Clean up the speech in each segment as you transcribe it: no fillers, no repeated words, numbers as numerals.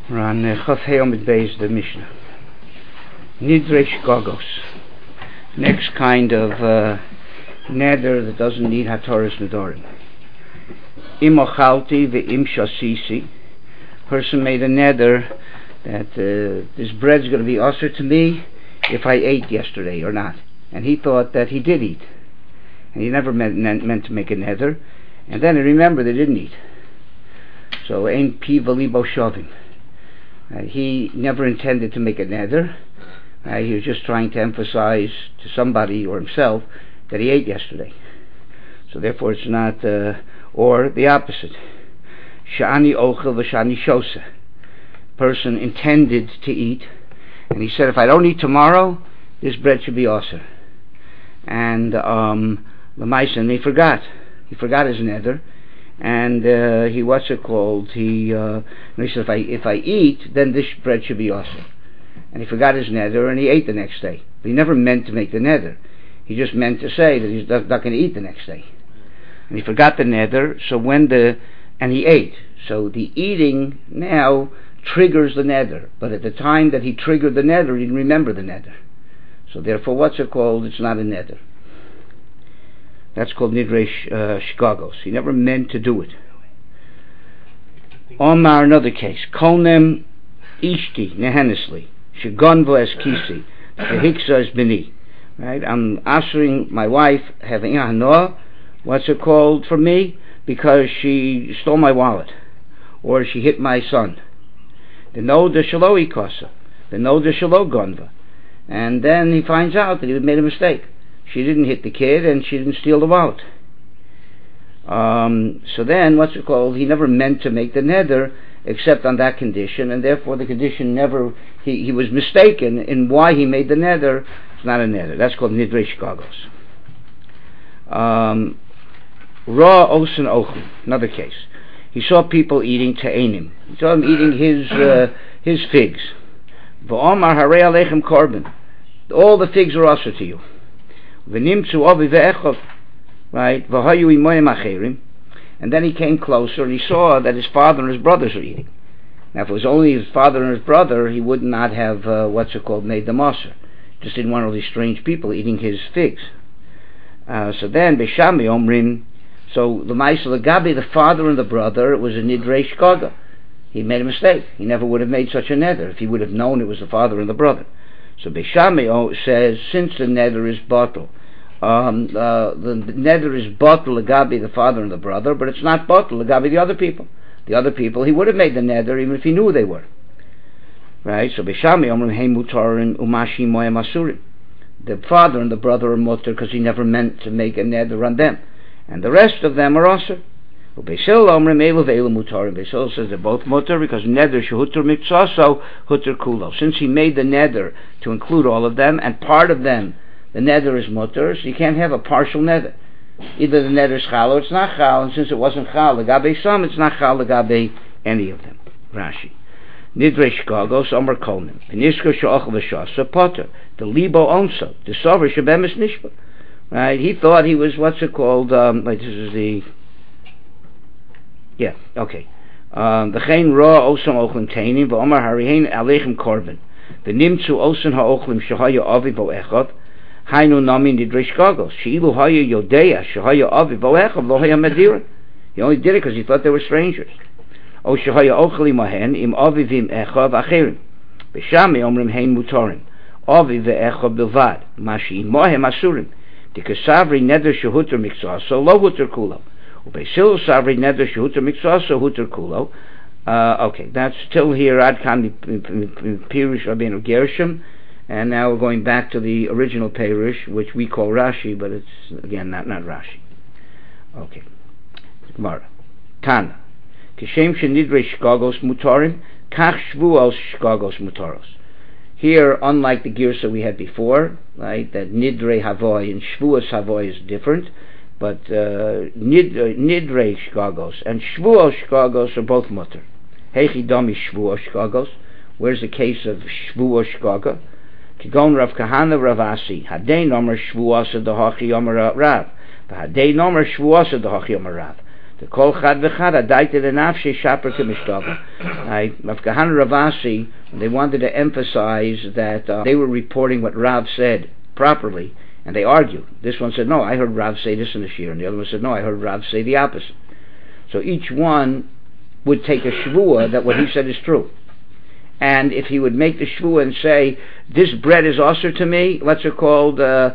Ran Chafheom mit Beis the Mishnah. Nidre Shkagos. Next kind of neder that doesn't need Hatoras Nedorim. Im Ochalti ve'im Shasisi. Person made a neder that this bread's going to be usher to me if I ate yesterday or not. And he thought that he did eat. And he never meant to make a neder. And then he remembered he didn't eat. So, Ein Pi V'Libo Shovim. He never intended to make a neder. He was just trying to emphasize to somebody or himself that he ate yesterday. So therefore it's not, or the opposite. Sha'ani ochel v'sha'ani shosa. Person intended to eat, and he said, if I don't eat tomorrow, this bread should be aser. And the Maisen, he forgot. He forgot his neder. And he said, if I eat, then this bread should be awesome. And he forgot his neder, and he ate the next day. But he never meant to make the neder. He just meant to say that he's not going to eat the next day. And he forgot the neder, and he ate. So the eating now triggers the neder. But at the time that he triggered the neder, he didn't remember the neder. So therefore, it's not a neder. That's called Nidre Shkagos. He never meant to do it. Omar, another case. Kolnem Ishti Nehenesli Shagonvo Eskisi Hiksa es Bini. Right? I'm answering my wife having Hanoah, for me, because she stole my wallet. Or she hit my son. The no de Shalo Ikasa. The no de Shalo Gonva. And then he finds out that he made a mistake. She didn't hit the kid, and she didn't steal the wallet. So then, he never meant to make the neder, except on that condition, and therefore the condition he was mistaken in why he made the neder. It's not a neder. That's called Nidre Shkagos. Ra Osen Ochel, another case. He saw people eating te'enim. He saw them eating his figs. V'omar harei alechem korban. All the figs are also to you. Right, and then he came closer and he saw that his father and his brothers are eating. Now, if it was only his father and his brother, he would not have made the maser. Just didn't want all these strange people eating his figs. So then Beshami Omrim, so the Ma'aseh Gabi, the father and the brother, it was a Nidre Shkaga. He made a mistake. He never would have made such a neder if he would have known it was the father and the brother. So Beishamio says, since the neder is bottle, the neder is bottle Lagabi, the father and the brother, but it's not bottle Lagabi, the other people. The other people, he would have made the neder even if he knew they were. Right? So Beishamio Omrim Hei Mutarin Umashi Moya Masurim. The father and the brother are mutter because he never meant to make a neder on them. And the rest of them are also. Beisil Omrim Elu Ve'elu Mutarim. Beisil says they're both mutter because neder shehuter miksaso huter kulo. Since he made the neder to include all of them, and part of them, the neder is mutter, so you can't have a partial neder. Either the neder is chal or it's not chal, and since it wasn't chal legabe some, it's not chal legabe any of them. Rashi. Nidre Shkagos Omer Kolnim. V'nishko she'ochel v'shasa potter. The libo onso. The sover shebemis nishba. Right? He thought he was, this is the... Yeah, okay. The chein ra osam ochlim teinim v'omar harihein alechem korban. The nimtzu osan ha'ochlim shehaya avi vo echad hainu nami nidre shkagos sheilu haya yodea shehaya avi vo echad lo haya medira. He only did it because he thought they were strangers. O shehaya ochli mahen im avi vim echad acherim. B'shami omrim hein mutarim avi ve'echad bilvad mashi imahem asurim. Dikasavri neder shehuter miksaso lo huter kulo. Okay, that's still here. Adkan Pirush Rabbeinu Gershom, and now we're going back to the original Pirush, which we call Rashi, but it's again not Rashi. Okay, Gemara. Tana. Kishem shenidre shkagos mutarim, kach shvuos shkagos mutaros. Here, unlike the girsa we had before, right, that nidre havoy and shvuos havoy is different. But nidre shkagos and shvuos shkagos are both mutter. Heichi dami shvuos shkagos. Where's the case of shvuos shkaga? Kigon Rav Kahana Rav Asi. Hadei nomer shvuos dahachi yomer Rav. Hadei nomer shvuos dahachi yomer Rav. The kol chad v'chad adaita denafshe shaper kemishtava. Rav Kahana Ravasi, they wanted to emphasize that they were reporting what Rav said properly, and they argued. This one said, no, I heard Rav say this in the shir, and the other one said, no, I heard Rav say the opposite. So each one would take a shvuah that what he said is true. And if he would make the shvuah and say, this bread is osur to me, what's it called,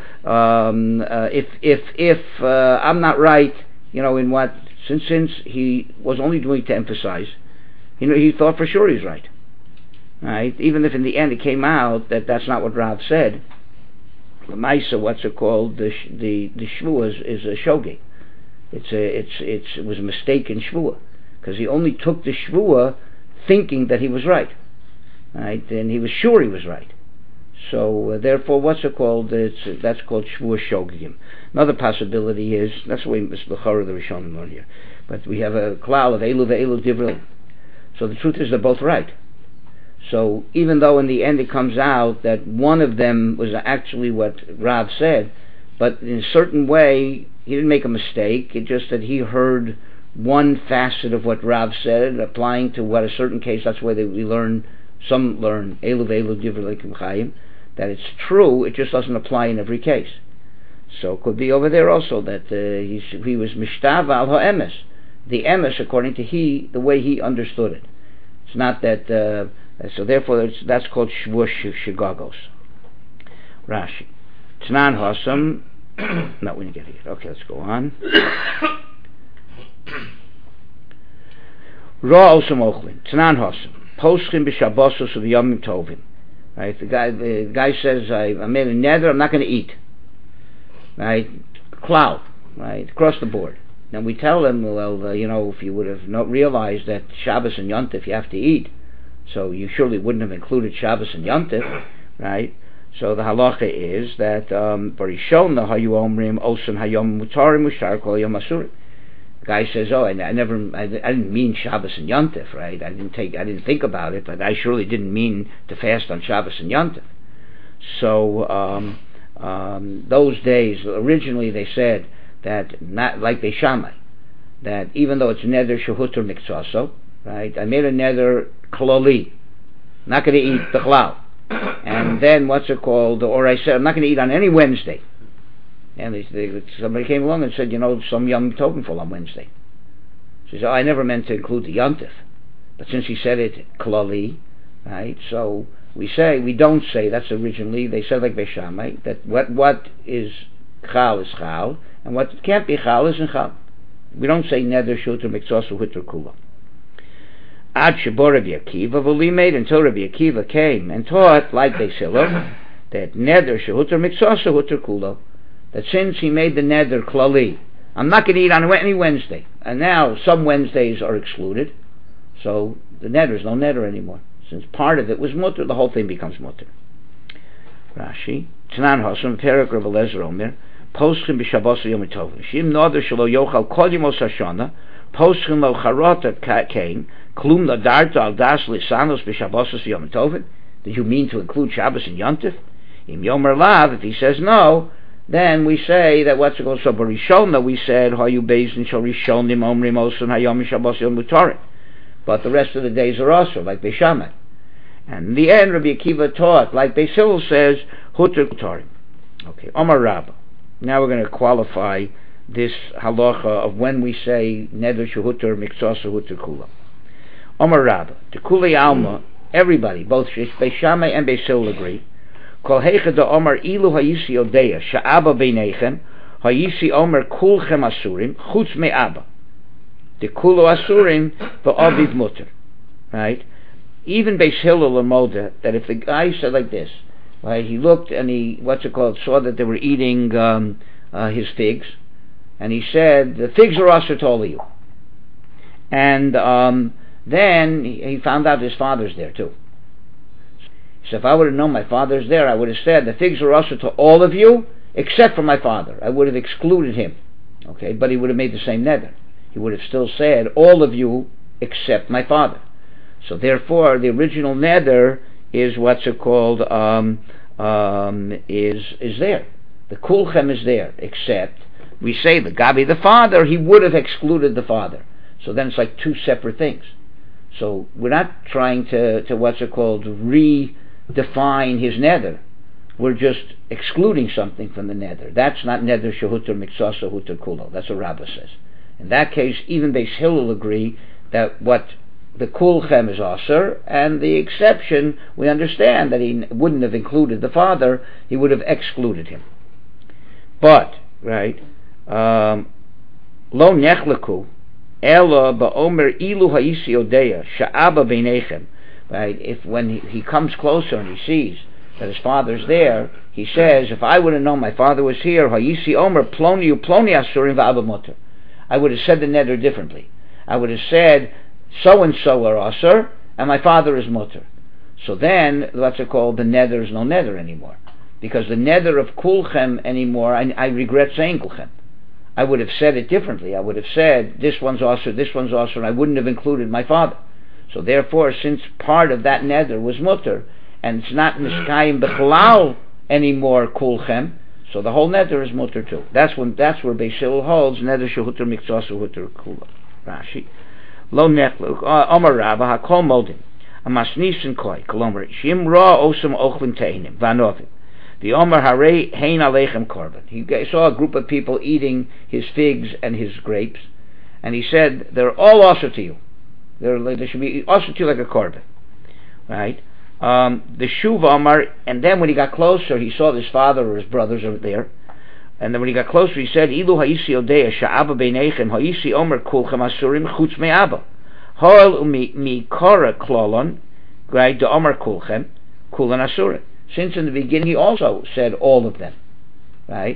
if I'm not right, in what, since he was only doing to emphasize, he thought for sure he's right. Right? Even if in the end it came out that that's not what Rav said, the Maisa, what's it called, the shvuah is a shogeg. It was a mistake in shvuah, because he only took the shvuah thinking that he was right. Right, and he was sure he was right. So therefore, what's it called? That's called shvuah shogegim. Another possibility is, that's the way Mr. L'chara the Rishonim learn here. But we have a klal of elu ve'elu divrei. So the truth is they're both right. So even though in the end it comes out that one of them was actually what Rav said, but in a certain way he didn't make a mistake. It's just that he heard one facet of what Rav said applying to what a certain case. That's why we learn. Some learn elu ve'elu divrei Elokim Chayim, that it's true, it just doesn't apply in every case. So it could be over there also that he was mishtav al ha'emes, the emes according to the way he understood it. It's not that, so therefore that's called shvuah shigagos. Rashi. Tanan Hasam, no, we didn't get it. Okay, let's go on. Ra osam ochlin, Tanan Hasam. Poschim b'shabbosos of yomim tovim. Right, the guy says, I made a nether, I'm not going to eat. Right, cloud, right, across the board. Now we tell him, well, if you would have not realized that Shabbos and Yontif you have to eat, so you surely wouldn't have included Shabbos and Yontif, right? So the halacha is that Barishona hayu omrim osam hayom mutarim ushar kol yom asurim. The guy says, I didn't mean Shabbos and Yontif, right? I didn't think about it, but I surely didn't mean to fast on Shabbos and Yontif. So those days, originally they said that, not like Beis Shammai, that even though it's neder shehuter miktzaso, right? I made a neder klali, not going to eat bichlal, and then or I said I'm not going to eat on any Wednesday. And somebody came along and said, some Yom Tovim fall on Wednesday. She said, I never meant to include the Yontif. But since he said it klali, right, so we don't say, that's originally, they said like Beis Shammai, that what is chal, and what can't be chal isn't chal. We don't say neder shuter mikzosu huter kula. Ad shebor Rabbi Akiva v'limei, until Rabbi Akiva came and taught, like Beis Hillel, that neder shehuter mikzosu huter kula, that since he made the neder klali, I'm not going to eat on any Wednesday, and now some Wednesdays are excluded, so the neder is no neder anymore. Since part of it was mutter, the whole thing becomes mutter. Rashi, Tanan Hasam, Perek Rav Eliezer Omer, Poschim b'Shabbos Yom Tovim, Shim Noder Shelo Yochal Kol Yemos Hashana, Poschim Lo Charota Kain, Klum Nadarta Al Das Lisanos b'Shabbos Yom Tovim. Did you mean to include Shabbos and Yontif? Im Yomer Lav, if he says no, then we say that what's it called? So Barishona, we said Hayu Beis Shal Rishonim Omrim Osun Hayom Shabbos Yom Mutarim, but the rest of the days are also like Beis Shammai. And in the end, Rabbi Akiva taught, like Beis Hillel says, Huter Mutarim. Okay, Omar Rabba. Now we're going to qualify this halacha of when we say Neder Shehuter Miktzasa Huter Kula. Omar Rabba, the Kulei Alma, everybody, both Beis Shammai and Beis Hillel agree. Kol heicha da Omar ilu hayisi odeya sha'aba beinechem hayisi Omar kulchem asurim chutz me'aba the kulu asurim v'aviv mutter. Right? Even Beis Hillel and Moda, that if the guy said like this, right, he looked and he saw that they were eating his figs, and he said the figs are asur to all of you, and then he found out his father's there too. So if I would have known my father's there, I would have said the figs are also to all of you except for my father. I would have excluded him. Okay, but he would have made the same neder. He would have still said all of you except my father. So therefore, the original neder is is there. The kulchem is there, except we say the Gabi, the father, he would have excluded the father. So then it's like two separate things. So we're not trying to redefine his nether. We're just excluding something from the nether. That's not nether shehuter miktsasa huter kulo. That's what Rabbah says. In that case, even Beis Hillel agree that what the kulchem is aser, and the exception, we understand that he wouldn't have included the father, he would have excluded him. But, right, lo nechleku, ela ba'omer ilu ha'isi odeya, sha'aba beinechem, right, if when he comes closer and he sees that his father's there, he says, if I would have known my father was here, ha'isi omer ploni asurim va'aba mutter, I would have said the neder differently. I would have said, so-and-so are aser, and my father is mutter. So then, what's it called, the nether is no nether anymore. Because the nether of kulchem anymore, I regret saying kulchem. I would have said it differently. I would have said, this one's aser, and I wouldn't have included my father. So therefore, since part of that nether was mutter, and it's not niskayim bechlal anymore kulchem, so the whole nether is mutter too. That's where Beis Hillel holds, nether shehuter miktsasa huter kulo. Rashi. Lo nechlu Amar Rabba hakol modim amasnisin koi kolomer shim ra osam ochlin teinim vanovim the Amar Harei hein alechem korban. He saw a group of people eating his figs and his grapes, and he said, they're all aser to you. They should be aser to you like a korban, right? The Shuv Amar, and then when he got closer, he saw his father or his brothers over there. And then when he got closer, he said, Ilu ha'isi odeya sha'aba beinechem ha'isi omer kulchem asurim chutz me'aba. Ha'ol mi kora klolon, right, de omer kulchem, kulan asurim. Since in the beginning he also said all of them, right?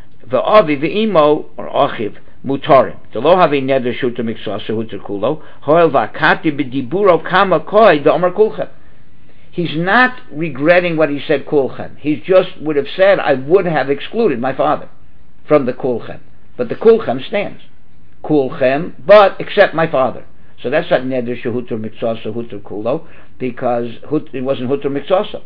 V'avi v'imo, or achiv, mutarim. De lo havi neder shuta miksasa huter kulo, ha'ol v'akati b'diburo kama koi de omer kulchem. He's not regretting what he said kulchem. He just would have said, I would have excluded my father from the kulchem. But the kulchem stands. Kulchem, but except my father. So that's not neder shehuter miksasa huter kulo, because it wasn't huter miksasa.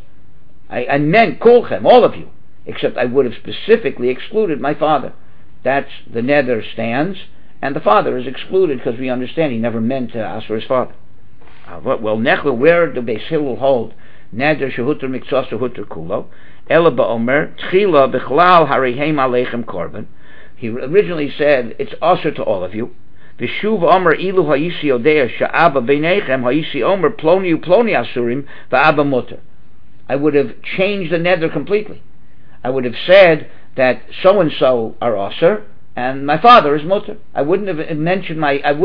I meant kulchem, all of you, except I would have specifically excluded my father. That's the neder stands, and the father is excluded because we understand he never meant to ask for his father. Well, nechlu, where do Beis Hillel hold neder shehuter miksasa huter kulo? Ela ba'omer tchila b'chlal harihem alechem korban. He originally said it's aser to all of you. V'shuv omer ilu ha'isi odeya sha'aba beinechem ha'isi omer ploni asurim va'aba mutter. I would have changed the neder completely. I would have said that so and so are aser and my father is mutter. I wouldn't have mentioned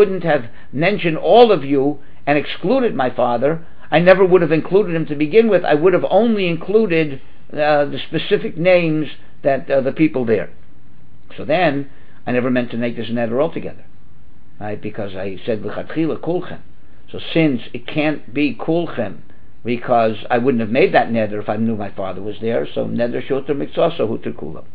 all of you and excluded my father. I never would have included him to begin with. I would have only included the specific names that the people there. So then, I never meant to make this neder altogether, right? Because I said l'chatchila kulchem. So since it can't be kulchem, because I wouldn't have made that neder if I knew my father was there, so neder shoter miksasa huter kulo.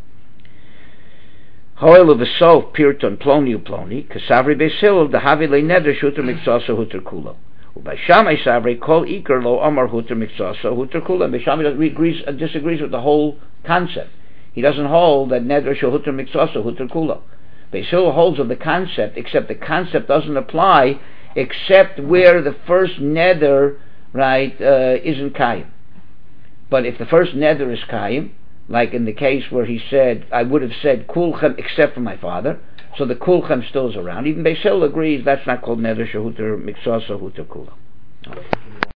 However, v'sof pirton ploni uploni, kasavri Beis Hillel dahavi le neder shoter miksasa huter kulo. By Shammai Savri, kol iker lo amar huter miksasa huter kulo. By Shammai disagrees with the whole concept. He doesn't hold that neder shehuter miksasa huter kulo. Beis Hillel holds of the concept, except the concept doesn't apply except where the first neder, right, isn't kayim. But if the first neder is kayim, like in the case where he said, I would have said kulchem except for my father, so the kulchem still is around. Even Beis Hillel agrees that's not called neder shehuter miksasa huter kulo.